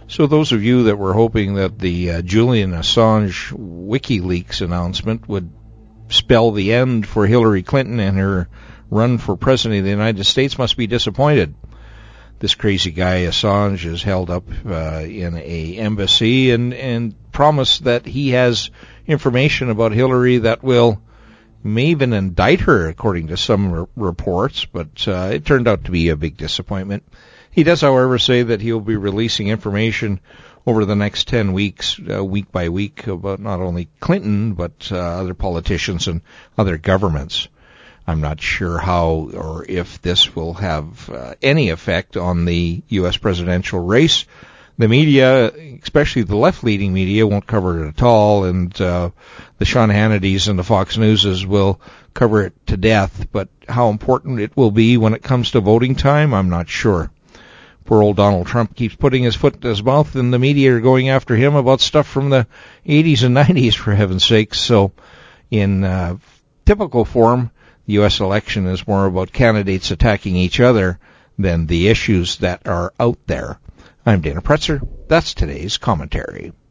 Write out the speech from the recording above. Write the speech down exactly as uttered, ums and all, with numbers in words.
So those of you that were hoping that the uh, Julian Assange WikiLeaks announcement would spell the end for Hillary Clinton and her run for president of the United States must be disappointed. This crazy guy Assange is held up uh, in a embassy and, and promised that he has information about Hillary that will may even indict her, according to some r- reports, but uh, it turned out to be a big disappointment. He does, however, say that he will be releasing information over the next ten weeks, uh, week by week, about not only Clinton, but uh, other politicians and other governments. I'm not sure how or if this will have uh, any effect on the U S presidential race. The media, especially the left-leaning media, won't cover it at all, and uh, the Sean Hannitys and the Fox Newses will cover it to death. But how important it will be when it comes to voting time, I'm not sure. Poor old Donald Trump keeps putting his foot in his mouth, and the media are going after him about stuff from the eighties and nineties, for heaven's sakes. So in uh, typical form, the U S election is more about candidates attacking each other than the issues that are out there. I'm Dana Pretzer. That's today's commentary.